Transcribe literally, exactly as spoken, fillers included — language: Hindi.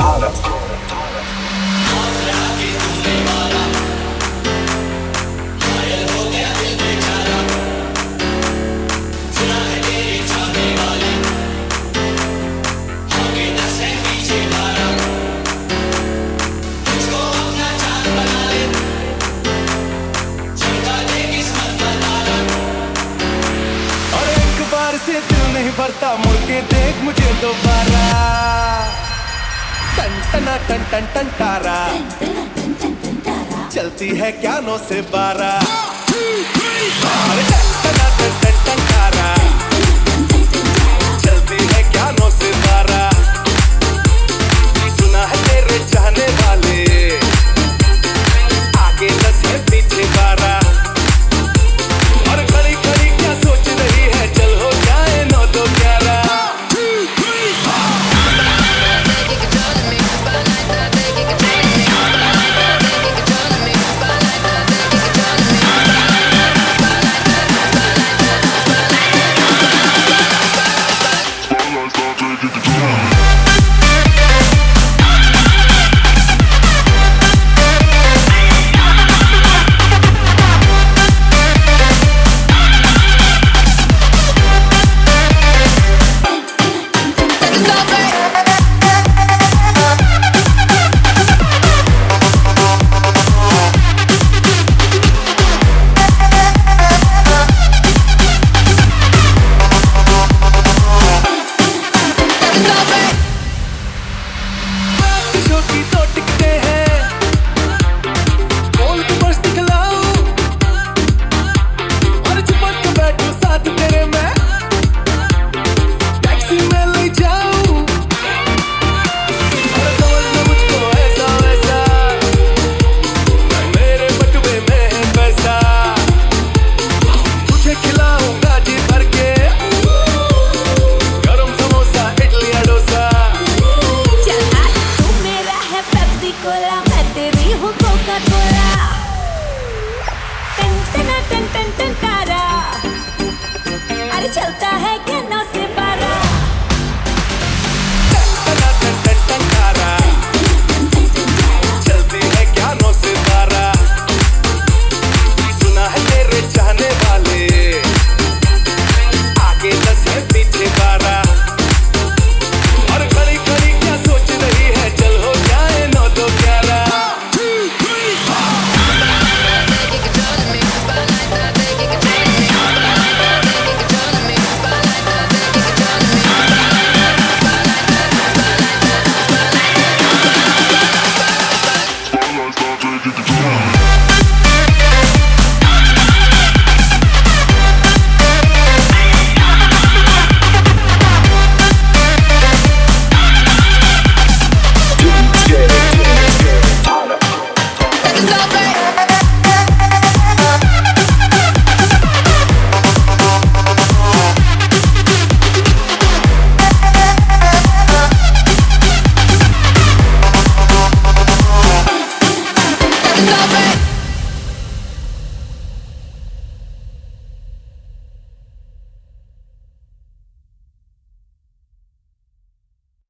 से दिल नहीं भरता, मुड़ के देख मुझे दोबारा। टन टना टन टन टन तारा चलती है क्या नौ से बारह। अरे टन टना टन टन टन तारा चलती है क्या नौ से बारह। सुना है तेरे चाहने वाले आगे दस है पीछे बारह। और खड़ी खड़ी क्या सोच रही है, चल हो जाए नौ तो ग्यारह। अरे चलता है क्या नौ से बारह। चलती है क्या नौ से बारह। सुना है तेरे चाहने वाले आगे दस है पीछे बारह। और खड़ी खड़ी क्या सोच रही है, चल हो जाए नौ तो ग्यारह। Stop it!